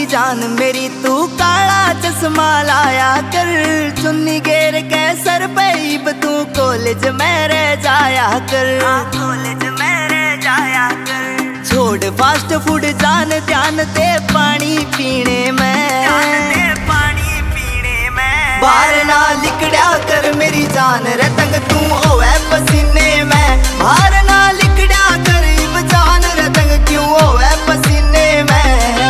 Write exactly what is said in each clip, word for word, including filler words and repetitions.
जान मेरी तू काला चश्मा लाया कर, चुन्नी घेर के सर पे इब तू कॉलेज में रह जाया कर, कॉलेज में रह जाया कर। छोड़ फास्ट फूड जान ध्यान दे पानी पीने में, पानी पीने में। बाहर ना लिकड़ा कर मेरी जान रे तंग तू होवे पसीने में, बाहर ना लिकड़ा कर इब जान रे तंग क्यों होवे पसीने में।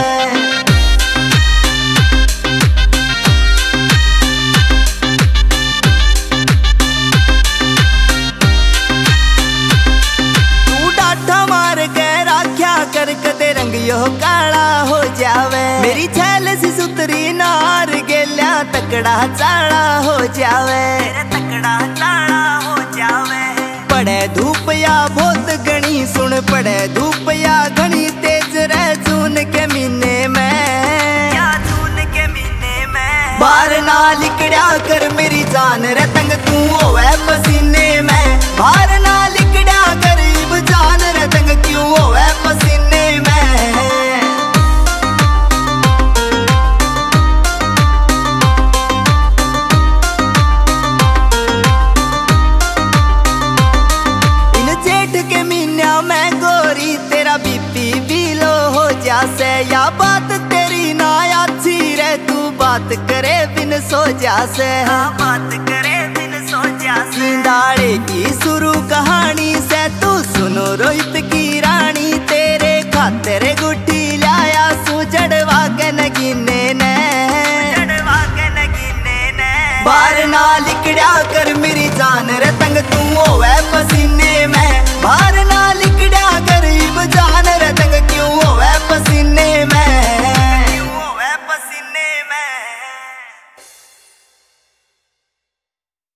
कर कदे रंग यो काला हो जावे, मेरी छैल सी सुतरी नार गेल्या तकड़ा चाला हो जावे, तकड़ा चाला हो जावे। पड़े धूप या बहुत घनी सुन पड़े धूप या घनी तेज रह जून के महीने में, या जून के महीने में। बाहर ना लिकड़ा कर मेरी जान रे तंग तू होवे पसीने में, बाहर ना लिकड़ा कर इब जान रे तंग क्यों होवे पसीने में। इन जेठ के महीना में गोरी तेरा बीपी भी लो हो जासे, या बात तेरी ना अच्छी रे तू बात करे बिन सो जासे, हाँ बात करे बिन